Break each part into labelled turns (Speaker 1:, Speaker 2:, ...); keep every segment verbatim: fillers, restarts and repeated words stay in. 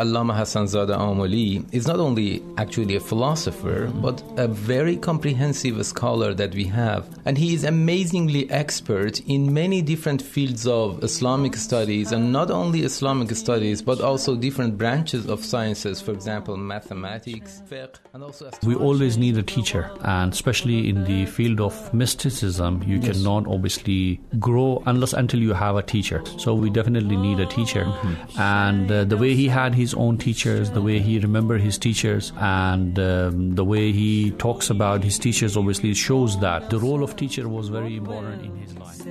Speaker 1: Allama Hassan Zadeh Amoli is not only actually a philosopher, but a very comprehensive scholar that we have. And he is amazingly expert in many different fields of Islamic studies, and not only Islamic studies, but also different branches of sciences, for example, mathematics, fiqh, and also
Speaker 2: we always need a teacher, and especially in the field of mysticism, you yes. cannot obviously grow unless until you have a teacher. So we definitely need a teacher. Mm-hmm. And uh, the way he had his own teachers, the way he remembered his teachers, and um, the way he talks about his teachers obviously shows that the role of teacher was very important in his life.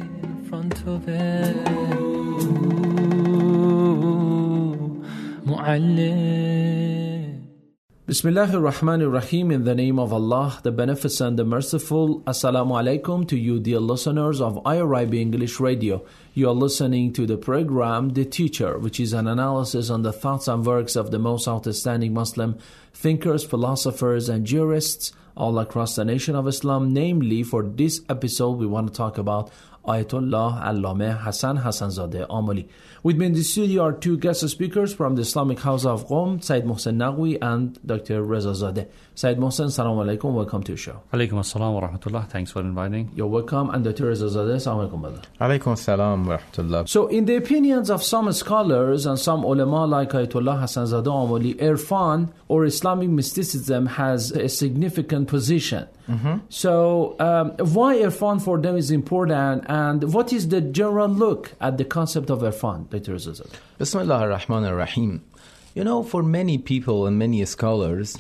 Speaker 3: Bismillahir Rahmanir Rahim. In the name of Allah, the Beneficent, the Merciful. Assalamu alaikum to you, dear listeners of I R I B English Radio. You are listening to the program The Teacher, which is an analysis on the thoughts and works of the most outstanding Muslim thinkers, philosophers, and jurists all across the nation of Islam. Namely, for this episode, we want to talk about Ayatollah Allama Hassan Hassan Zadeh Amoli. With me in the studio are two guest speakers from the Islamic House of Qom, Sayyid Mohsen Naqvi and Doctor Reza Zadeh. Sayyid Mohsen, Assalamu alaikum, welcome to the show.
Speaker 2: Alaikum assalam wa rahmatullah, thanks for inviting.
Speaker 3: You're welcome. And Doctor Reza Zadeh, Assalamu alaikum, brother.
Speaker 1: Alaikum assalam wa rahmatullah.
Speaker 3: So, in the opinions of some scholars and some ulama like Ayatollah Hassan Zadeh Amoli, Irfan or Islamic mysticism has a significant position. Mm-hmm. So, um, why Irfan for them is important, and what is the general look at the concept of Irfan, Doctor Zadeh?
Speaker 1: Bismillah ar-Rahman ar-Rahim. You know, for many people and many scholars,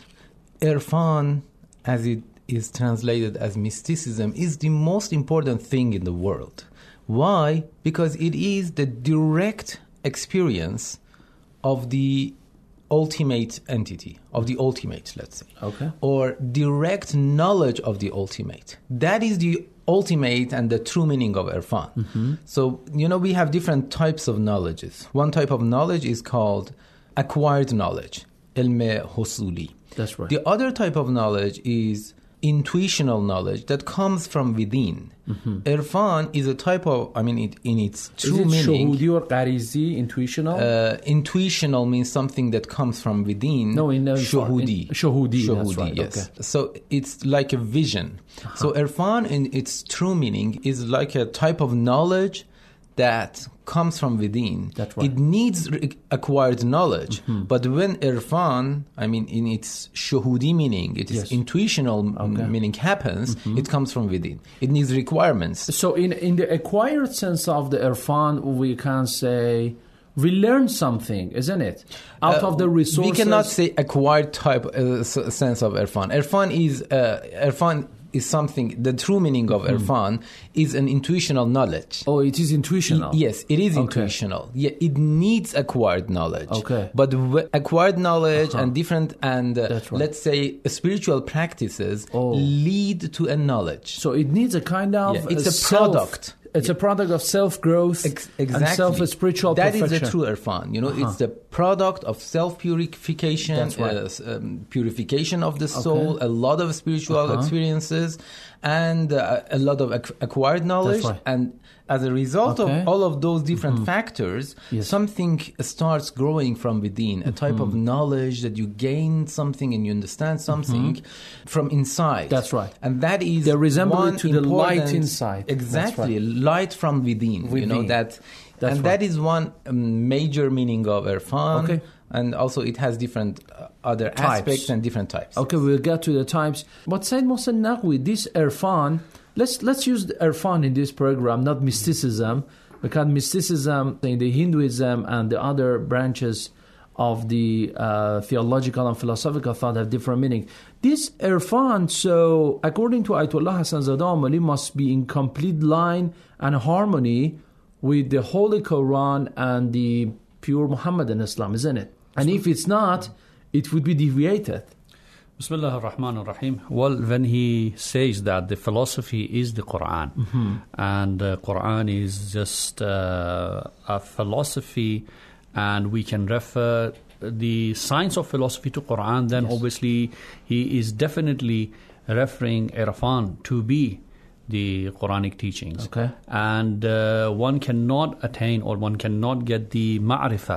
Speaker 1: Irfan, as it is translated as mysticism, is the most important thing in the world. Why? Because it is the direct experience of the ultimate entity, of the ultimate, let's say.
Speaker 3: Okay.
Speaker 1: Or direct knowledge of the ultimate. That is the ultimate and the true meaning of Irfan. Mm-hmm. So, you know, we have different types of knowledges. One type of knowledge is called acquired knowledge, ilm husuli.
Speaker 3: That's right.
Speaker 1: The other type of knowledge is intuitional knowledge that comes from within. Mm-hmm. Irfan is a type of, I mean, it, in its true
Speaker 3: is it
Speaker 1: meaning.
Speaker 3: Shuhudi or qarizi, intuitional?
Speaker 1: Uh, intuitional means something that comes from within.
Speaker 3: No, in uh,
Speaker 1: Shuhudi.
Speaker 3: Shuhudi,
Speaker 1: Shuhudi,
Speaker 3: that's right.
Speaker 1: Yes.
Speaker 3: Okay.
Speaker 1: So it's like a vision. Uh-huh. So Irfan, in its true meaning, is like a type of knowledge that comes from within.
Speaker 3: That's right.
Speaker 1: It needs re- acquired knowledge.
Speaker 3: Mm-hmm.
Speaker 1: But when Irfan, I mean, in its shuhudi meaning, its
Speaker 3: yes.
Speaker 1: intuitional
Speaker 3: okay.
Speaker 1: m- meaning happens,
Speaker 3: mm-hmm.
Speaker 1: it comes from within. It needs requirements.
Speaker 3: So in, in the acquired sense of the Irfan, we can say we learn something, isn't it? Out uh, of the resources.
Speaker 1: We cannot say acquired type uh, sense of Irfan. Irfan is uh, Irfan. is something, the true meaning of mm. Irfan is an intuitional knowledge.
Speaker 3: Oh, it is intuitional?
Speaker 1: Y- yes, it is
Speaker 3: okay.
Speaker 1: intuitional. Yeah, it needs acquired knowledge.
Speaker 3: Okay.
Speaker 1: But w- acquired knowledge uh-huh. and different, and uh,
Speaker 3: right.
Speaker 1: let's say spiritual practices
Speaker 3: oh.
Speaker 1: lead to a knowledge.
Speaker 3: So it needs a kind of...
Speaker 1: Yeah, it's
Speaker 3: a,
Speaker 1: a
Speaker 3: self,
Speaker 1: product.
Speaker 3: It's a product of self-growth
Speaker 1: Ex- exactly.
Speaker 3: and self-spiritual
Speaker 1: that
Speaker 3: perfection.
Speaker 1: That is the true Irfan. You know, uh-huh. it's the product of self-purification,
Speaker 3: That's right.
Speaker 1: uh, um, purification of the soul, okay. a lot of spiritual uh-huh. experiences, and uh, a lot of ac- acquired knowledge.
Speaker 3: Right.
Speaker 1: And as a result
Speaker 3: okay.
Speaker 1: of all of those different mm-hmm. factors,
Speaker 3: yes.
Speaker 1: something starts growing from within, a type mm-hmm. of knowledge that you gain something and you understand something mm-hmm. from inside.
Speaker 3: That's right.
Speaker 1: And that is
Speaker 3: the resemblance to the light
Speaker 1: important,
Speaker 3: inside.
Speaker 1: Exactly,
Speaker 3: right.
Speaker 1: light from within.
Speaker 3: within.
Speaker 1: You know that,
Speaker 3: That's
Speaker 1: and
Speaker 3: right.
Speaker 1: that is one um, major meaning of Irfan.
Speaker 3: Okay.
Speaker 1: And also it has different uh, other
Speaker 3: types.
Speaker 1: aspects and different types.
Speaker 3: Okay, we'll get to the types. But Sayyid Mohsen Naqvi, this Irfan, let's let's use the Irfan in this program, not mysticism, because mysticism in the Hinduism and the other branches of the uh, theological and philosophical thought have different meaning. This Irfan, so according to Ayatollah Hassan Zadeh Amoli, must be in complete line and harmony with the Holy Quran and the pure Muhammadan Islam, isn't it? And if it's not, it would be deviated.
Speaker 2: Bismillah ar-Rahman ar-Rahim. Well, when he says that the philosophy is the Quran, mm-hmm. and the Quran is just uh, a philosophy, and we can refer the science of philosophy to Quran, then yes. obviously he is definitely referring Irfan to be the Quranic teachings.
Speaker 3: Okay.
Speaker 2: And uh, one cannot attain or one cannot get the ma'rifah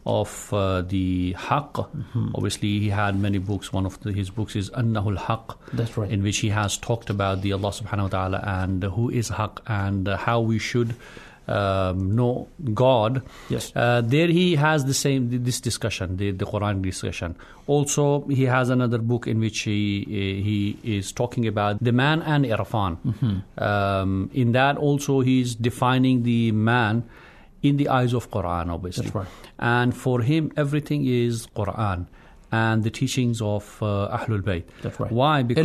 Speaker 2: of uh, the Haqq. Mm-hmm. Obviously, he had many books. One of the, his books is Annahul Haqq.
Speaker 3: That's right.
Speaker 2: In which he has talked about the Allah subhanahu wa ta'ala and who is Haqq and how we should um, know God.
Speaker 3: Yes.
Speaker 2: Uh, there he has the same, this discussion, the, the Quran discussion. Also, he has another book in which he he is talking about the man and Irfan. Mm-hmm. Um, in that also he's defining the man in the eyes of Quran, obviously.
Speaker 3: That's right.
Speaker 2: And for him, everything is Quran and the teachings of uh, Ahlul Bayt.
Speaker 3: That's right.
Speaker 2: Why? Because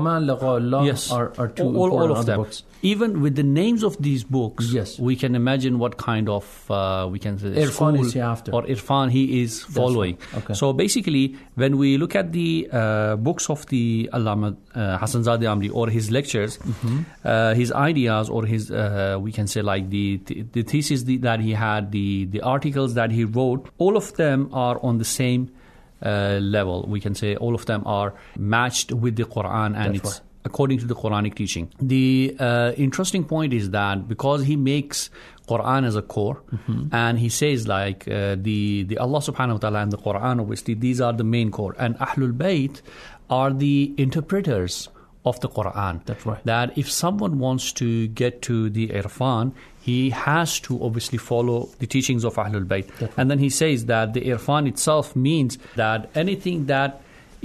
Speaker 3: yes, are, are two
Speaker 2: all, all of them.
Speaker 3: Books.
Speaker 2: Even with the names of these books,
Speaker 3: yes.
Speaker 2: we can imagine what kind of, uh, we can say,
Speaker 3: Irfan is he after.
Speaker 2: Or Irfan he is following.
Speaker 3: Right. Okay.
Speaker 2: So basically, when we look at the uh, books of the Allama uh, Hassan Zadeh Amri or his lectures, mm-hmm. uh, his ideas or his, uh, we can say like the the thesis that he had, the, the articles that he wrote, all of them are on the same uh, level. We can say all of them are matched with the Quran and
Speaker 3: That's
Speaker 2: it's
Speaker 3: right.
Speaker 2: according to the Quranic teaching. The uh, interesting point is that because he makes Quran as a core, mm-hmm. and he says like uh, the, the Allah subhanahu wa ta'ala and the Quran, obviously, these are the main core. And Ahlul Bayt are the interpreters of the Quran.
Speaker 3: That's right.
Speaker 2: That if someone wants to get to the Irfan, he has to obviously follow the teachings of Ahlul Bayt.
Speaker 3: Right.
Speaker 2: And then he says that the Irfan itself means that anything that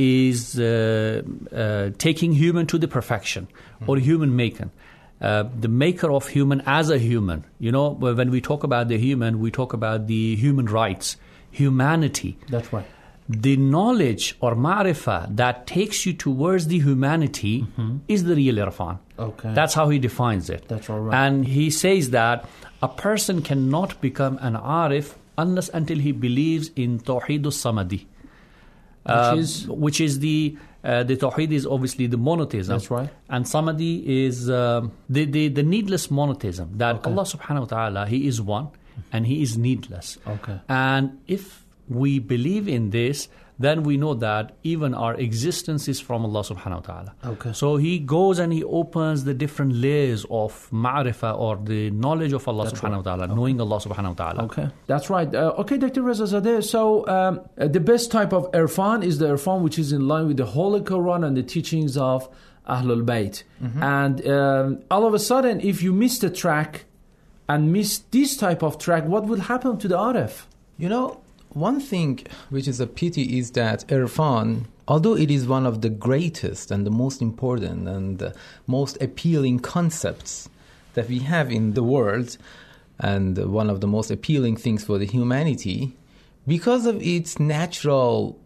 Speaker 2: is uh, uh, taking human to the perfection mm-hmm. or human maker. Uh, the maker of human as a human. You know, when we talk about the human, we talk about the human rights, humanity.
Speaker 3: That's right.
Speaker 2: The knowledge or ma'rifah that takes you towards the humanity mm-hmm. is the real Irfan.
Speaker 3: Okay.
Speaker 2: That's how he defines it.
Speaker 3: That's all right.
Speaker 2: And he says that a person cannot become an arif unless until he believes in Tawheedus Samadi.
Speaker 3: Which
Speaker 2: uh,
Speaker 3: is
Speaker 2: which is the uh, the Tawheed is obviously the monotheism.
Speaker 3: That's right.
Speaker 2: And Samadi is uh, the, the the needless monotheism that
Speaker 3: okay.
Speaker 2: Allah subhanahu wa ta'ala, He is one and He is needless.
Speaker 3: Okay.
Speaker 2: And if we believe in this, then we know that even our existence is from Allah subhanahu wa ta'ala.
Speaker 3: Okay.
Speaker 2: So he goes and he opens the different layers of ma'rifah or the knowledge of Allah
Speaker 3: That's
Speaker 2: subhanahu wa ta'ala,
Speaker 3: right. okay.
Speaker 2: knowing Allah subhanahu wa ta'ala.
Speaker 3: Okay, that's right. Uh, okay, Doctor Reza Zadeh, so um, uh, the best type of Irfan is the Irfan which is in line with the Holy Quran and the teachings of Ahlul Bayt. Mm-hmm. And um, all of a sudden, if you miss the track and miss this type of track, what will happen to the Arif?
Speaker 1: You know, one thing which is a pity is that Irfan, although it is one of the greatest and the most important and the most appealing concepts that we have in the world, and one of the most appealing things for the humanity, because of its natural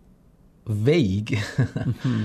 Speaker 1: vague, mm-hmm.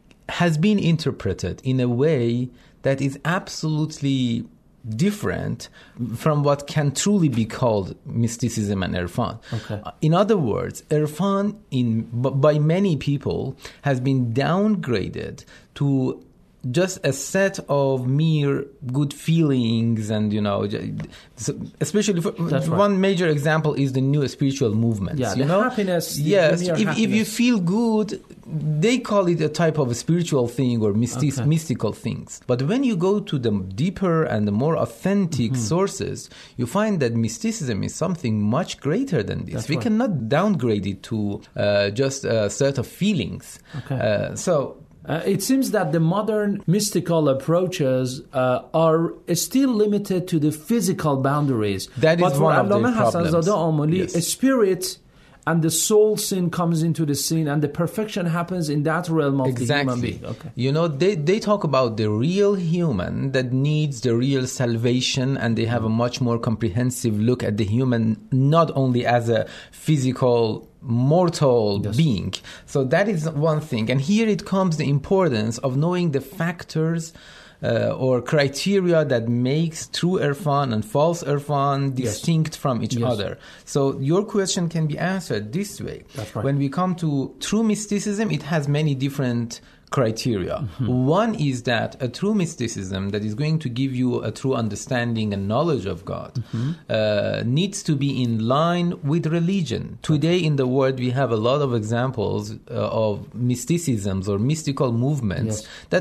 Speaker 1: has been interpreted in a way that is absolutely different from what can truly be called mysticism and Irfan.
Speaker 3: Okay.
Speaker 1: In other words, Irfan in b- by many people has been downgraded to just a set of mere good feelings, and you know, especially for
Speaker 3: right.
Speaker 1: one major example is the new spiritual movements.
Speaker 3: Yeah,
Speaker 1: you
Speaker 3: the
Speaker 1: know?
Speaker 3: happiness. The,
Speaker 1: yes,
Speaker 3: the
Speaker 1: if
Speaker 3: happiness.
Speaker 1: if you feel good, they call it a type of a spiritual thing or mystic,
Speaker 3: okay.
Speaker 1: mystical things. But when you go to the deeper and the more authentic mm-hmm. sources, you find that mysticism is something much greater than this.
Speaker 3: That's
Speaker 1: we
Speaker 3: right.
Speaker 1: cannot downgrade it to uh, just a set of feelings.
Speaker 3: Okay.
Speaker 1: Uh, so.
Speaker 3: Uh, it seems that the modern mystical approaches uh, are still limited to the physical boundaries.
Speaker 1: That is
Speaker 3: but for
Speaker 1: one of the
Speaker 3: Allama Hassan
Speaker 1: problems.
Speaker 3: Zadeh Amoli,
Speaker 1: Yes.
Speaker 3: a spirit and the soul sin comes into the scene, and the perfection happens in that realm of
Speaker 1: Exactly.
Speaker 3: the human being. Okay.
Speaker 1: You know, they, they talk about the real human that needs the real salvation, and they have a much more comprehensive look at the human, not only as a physical, mortal
Speaker 3: Yes.
Speaker 1: being. So that is one thing. And here it comes the importance of knowing the factors Uh, or criteria that makes true Irfan and false Irfan distinct
Speaker 3: yes.
Speaker 1: from each
Speaker 3: yes.
Speaker 1: other. So your question can be answered this way.
Speaker 3: That's right.
Speaker 1: When we come to true mysticism, it has many different criteria. Mm-hmm. One is that a true mysticism that is going to give you a true understanding and knowledge of God mm-hmm. uh, needs to be in line with religion. Today in the world we have a lot of examples uh, of mysticisms or mystical movements
Speaker 3: yes.
Speaker 1: that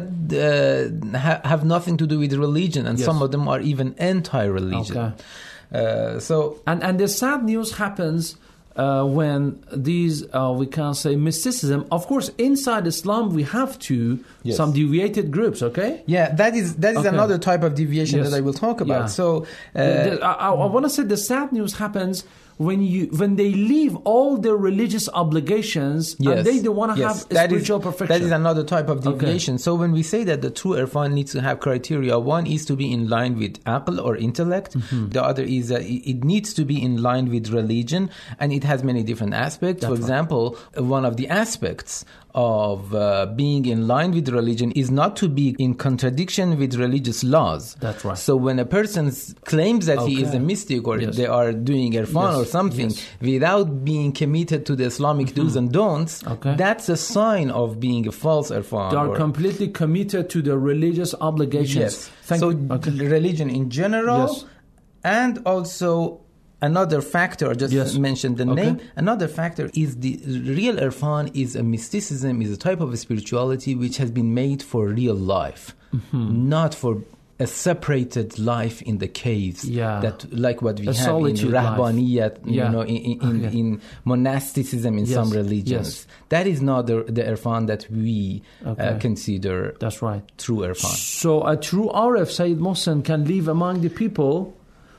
Speaker 1: uh, ha- have nothing to do with religion, and
Speaker 3: yes.
Speaker 1: some of them are even anti-religion.
Speaker 3: Okay.
Speaker 1: Uh, so
Speaker 3: and and the sad news happens uh, when these, uh, we can say, mysticism, of course, inside Islam, we have to,
Speaker 1: Yes.
Speaker 3: some deviated groups, okay?
Speaker 1: Yeah, that is that is
Speaker 3: Okay.
Speaker 1: another type of deviation
Speaker 3: Yes.
Speaker 1: that I will talk about.
Speaker 3: Yeah.
Speaker 1: So, uh,
Speaker 3: The- I, I, I want to say the sad news happens when you when they leave all their religious obligations and they don't want to
Speaker 1: yes,
Speaker 3: have
Speaker 1: that is-
Speaker 3: spiritual perfection.
Speaker 1: That is another type of
Speaker 3: Okay.
Speaker 1: deviation. So when we say that the true irfan needs to have criteria, one is to be in line with aql or intellect.
Speaker 3: Mm-hmm.
Speaker 1: The other is that it it needs to be in line with religion, and it has many different aspects. For
Speaker 3: That's right.
Speaker 1: example, one of the aspects of uh, being in line with religion is not to be in contradiction with religious laws.
Speaker 3: That's right.
Speaker 1: So when a person s- claims that he is
Speaker 3: Okay.
Speaker 1: a mystic or
Speaker 3: Yes.
Speaker 1: they are doing irfan
Speaker 3: Yes.
Speaker 1: or something
Speaker 3: Yes.
Speaker 1: without being committed to the Islamic do's and don'ts,
Speaker 3: Okay.
Speaker 1: that's a sign of being a false irfan.
Speaker 3: They are
Speaker 1: or-
Speaker 3: completely committed to their religious obligations.
Speaker 1: Yes.
Speaker 3: Thank
Speaker 1: so
Speaker 3: you. Okay.
Speaker 1: religion in general,
Speaker 3: Yes.
Speaker 1: and also another factor, just
Speaker 3: Yes.
Speaker 1: mentioned the
Speaker 3: Okay.
Speaker 1: name, another factor is the real irfan is a mysticism, is a type of spirituality which has been made for real life,
Speaker 3: Mm-hmm.
Speaker 1: not for a separated life in the caves,
Speaker 3: Yeah.
Speaker 1: that like what we
Speaker 3: A
Speaker 1: have in
Speaker 3: solitude life.
Speaker 1: Rahbaniyat,
Speaker 3: Yeah.
Speaker 1: you know, in, in, in,
Speaker 3: Okay.
Speaker 1: in monasticism in
Speaker 3: Yes.
Speaker 1: some religions.
Speaker 3: Yes.
Speaker 1: That is not the, the irfan that we
Speaker 3: Okay.
Speaker 1: uh, consider
Speaker 3: That's right.
Speaker 1: true irfan.
Speaker 3: So a true Arif, Sayyid Mohsen, can live among the people,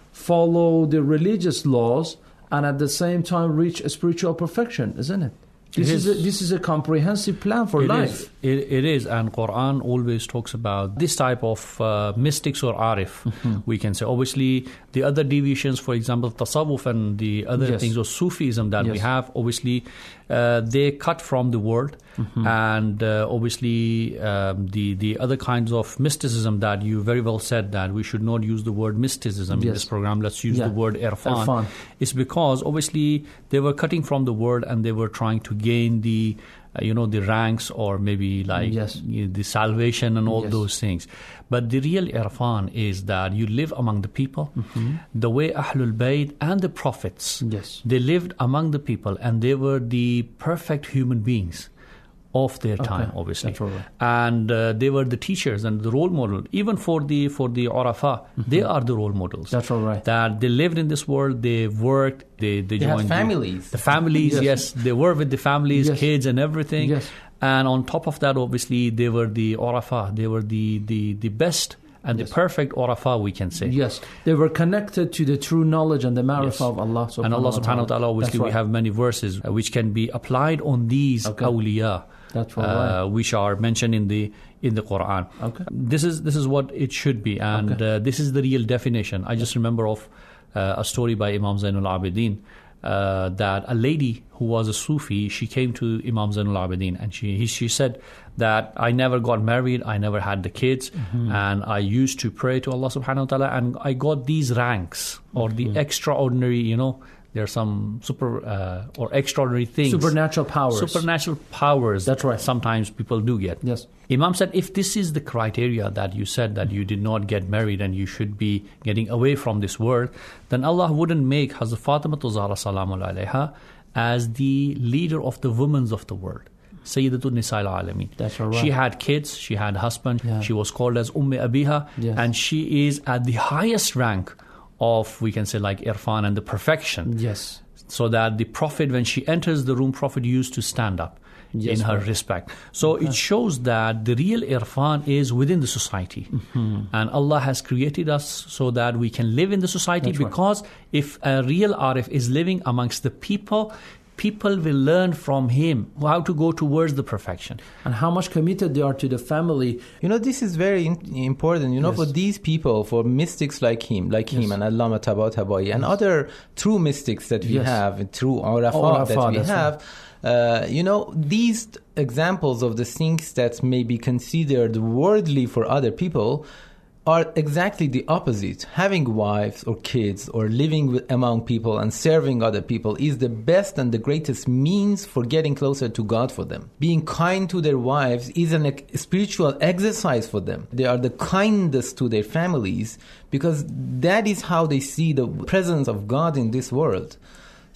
Speaker 3: follow the religious laws, and at the same time reach a spiritual perfection, isn't it? This
Speaker 2: It
Speaker 3: is,
Speaker 2: is.
Speaker 3: a, this is a comprehensive plan for
Speaker 2: It
Speaker 3: life.
Speaker 2: is. It, it is, and Quran always talks about this type of uh, mystics or arif.
Speaker 3: Mm-hmm.
Speaker 2: We can say, obviously, the other deviations, for example, tasawwuf and the other
Speaker 3: Yes.
Speaker 2: things of Sufism that we
Speaker 3: Yes.
Speaker 2: have, obviously, uh, they cut from the world,
Speaker 3: Mm-hmm.
Speaker 2: and uh, obviously um, the the other kinds of mysticism that you very well said that we should not use the word mysticism in
Speaker 3: Yes.
Speaker 2: this program. Let's use
Speaker 3: Yeah.
Speaker 2: the word irfan.
Speaker 3: Irfan.
Speaker 2: It's because obviously they were cutting from the world and they were trying to gain the uh, you know the ranks or maybe like
Speaker 3: Yes.
Speaker 2: you know, the salvation and all
Speaker 3: Yes.
Speaker 2: those things. But the real irfan is that you live among the people the way Ahlul Bayt and the prophets,
Speaker 3: Yes.
Speaker 2: they lived among the people and they were the perfect human beings of their time,
Speaker 3: Okay.
Speaker 2: obviously,
Speaker 3: That's all right.
Speaker 2: and uh, they were the teachers and the role model. Even for the for the Urafa, they are the role models.
Speaker 3: That's all right.
Speaker 2: That they lived in this world, they worked, they they,
Speaker 1: They had
Speaker 2: joined the-
Speaker 1: families.
Speaker 2: The, families,
Speaker 3: Yes.
Speaker 2: yes. they were with the families,
Speaker 3: Yes.
Speaker 2: kids, and everything.
Speaker 3: Yes.
Speaker 2: And on top of that, obviously, they were the Urafa. They were the the the best and
Speaker 3: Yes.
Speaker 2: the perfect Urafa, we can say.
Speaker 3: Yes, they were connected to the true knowledge and the
Speaker 2: Yes.
Speaker 3: ma'rifah of Allah subhanahu
Speaker 2: And Allah subhanahu wa ta'ala, obviously,
Speaker 3: That's right.
Speaker 2: we have many verses uh, which can be applied on these
Speaker 3: Okay.
Speaker 2: awliya,
Speaker 3: That's right.
Speaker 2: uh, which are mentioned in the in the Quran.
Speaker 3: Okay.
Speaker 2: This is this is what it should be, and
Speaker 3: Okay.
Speaker 2: uh, this is the real definition. I just remember of uh, a story by Imam Zainul Abidin uh, that a lady who was a Sufi, she came to Imam Zainul Abidin and she he, she said that I never got married, I never had the kids,
Speaker 3: Mm-hmm.
Speaker 2: and I used to pray to Allah subhanahu wa ta'ala, and I got these ranks or
Speaker 3: Mm-hmm.
Speaker 2: the extraordinary, you know, there are some super uh, or extraordinary things.
Speaker 3: Supernatural powers.
Speaker 2: Supernatural powers.
Speaker 3: That's right.
Speaker 2: Sometimes people do get.
Speaker 3: Yes.
Speaker 2: Imam said, if this is the criteria that you said that you did not get married and you should be getting away from this world, then Allah wouldn't make Hazrat Fatima Zahra salamun alayha as the leader of the women of the world. Sayyidatul Nisa al-Alameen.
Speaker 3: That's all right.
Speaker 2: She had kids, she had husband,
Speaker 3: Yeah.
Speaker 2: she was called as Umm Abiha,
Speaker 3: Yes.
Speaker 2: and she is at the highest rank of, we can say, like irfan and the perfection.
Speaker 3: Yes.
Speaker 2: So that the Prophet, when she enters the room, Prophet used to stand up
Speaker 3: Yes,
Speaker 2: in her
Speaker 3: right.
Speaker 2: respect. So it shows that the real irfan is within the society.
Speaker 3: Mm-hmm.
Speaker 2: And Allah has created us so that we can live in the society,
Speaker 3: That's right.
Speaker 2: because if a real arif is living amongst the people, people will learn from him how to go towards the perfection.
Speaker 3: And how much committed they are to the family.
Speaker 1: You know, this is very in- important. You know,
Speaker 3: Yes.
Speaker 1: for these people, for mystics like him, like him,
Speaker 3: Yes.
Speaker 1: and Allama Tabatabai, and other true mystics that we
Speaker 3: Yes.
Speaker 1: have, true Arafa
Speaker 3: Oh,
Speaker 1: that
Speaker 3: Arafa,
Speaker 1: we
Speaker 3: that's
Speaker 1: have, uh, you know, these examples of the things that may be considered worldly for other people are exactly the opposite. Having wives or kids or living with, among people and serving other people is the best and the greatest means for getting closer to God for them. Being kind to their wives is an ex- spiritual exercise for them. They are the kindest to their families because that is how they see the presence of God in this world.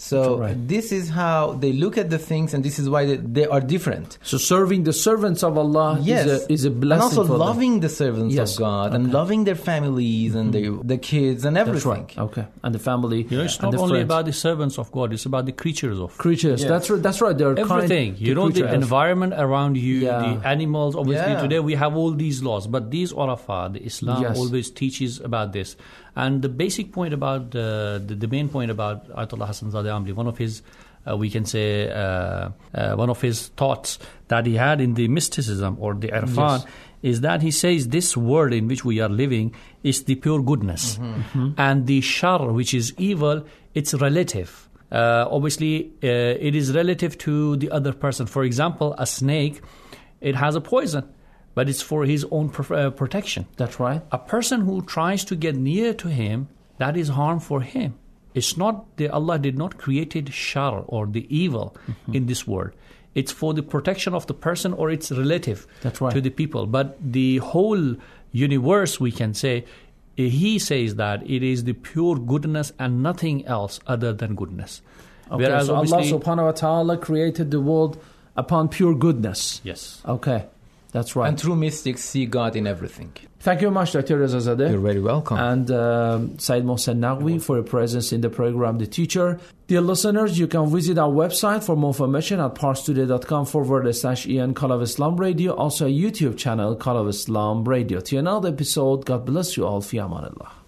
Speaker 1: So
Speaker 3: right.
Speaker 1: this is how they look at the things, and this is why they, they are different.
Speaker 3: So serving the servants of Allah
Speaker 1: Yes.
Speaker 3: is, a, is a blessing
Speaker 1: and also
Speaker 3: for
Speaker 1: loving
Speaker 3: them.
Speaker 1: the servants
Speaker 3: Yes.
Speaker 1: of God
Speaker 3: Okay.
Speaker 1: and loving their families and their, the kids and
Speaker 3: That's
Speaker 1: everything.
Speaker 3: right. Okay. And the family.
Speaker 2: You know, it's
Speaker 3: and
Speaker 2: not
Speaker 3: the
Speaker 2: only
Speaker 3: friends.
Speaker 2: about the servants of God, it's about the creatures of
Speaker 3: creatures.
Speaker 1: Yes.
Speaker 3: That's right. That's right. They're
Speaker 2: everything.
Speaker 3: kind
Speaker 2: You
Speaker 3: to
Speaker 2: know, the
Speaker 3: creatures.
Speaker 2: environment around you,
Speaker 3: Yeah.
Speaker 2: the animals. Obviously,
Speaker 1: Yeah.
Speaker 2: today we have all these laws, but these Arafah, the Islam
Speaker 3: Yes.
Speaker 2: always teaches about this. And the basic point about uh, the, the main point about Ayatollah Hassan Zadeh Amri, one of his, uh, we can say, uh, uh, one of his thoughts that he had in the mysticism or the Irfan,
Speaker 3: Yes.
Speaker 2: is that he says this world in which we are living is the pure goodness,
Speaker 3: Mm-hmm.
Speaker 2: and the shar, which is evil, it's relative. Uh, obviously, uh, it is relative to the other person. For example, a snake, it has a poison, but it's for his own pr- uh, protection.
Speaker 3: That's right.
Speaker 2: A person who tries to get near to him, that is harm for him. It's not the Allah did not created shar or the evil
Speaker 3: Mm-hmm.
Speaker 2: in this world. It's for the protection of the person or its relative
Speaker 3: That's right.
Speaker 2: to the people. But the whole universe, we can say, he says that it is the pure goodness and nothing else other than goodness.
Speaker 3: Okay.
Speaker 2: Whereas
Speaker 3: So Allah
Speaker 2: obviously,
Speaker 3: subhanahu wa ta'ala created the world upon pure goodness.
Speaker 2: yes.
Speaker 3: Okay. That's right.
Speaker 1: And true mystics see God in everything.
Speaker 3: Thank you very much, Doctor Reza Zadeh.
Speaker 1: You're very welcome.
Speaker 3: And um, Said Mohsen Naqvi for your presence in the program, The Teacher. Dear listeners, you can visit our website for more information at parstoday.com forward slash EN Call of Islam Radio. Also a YouTube channel, Call of Islam Radio. To another episode, God bless you all. Fi amanillah.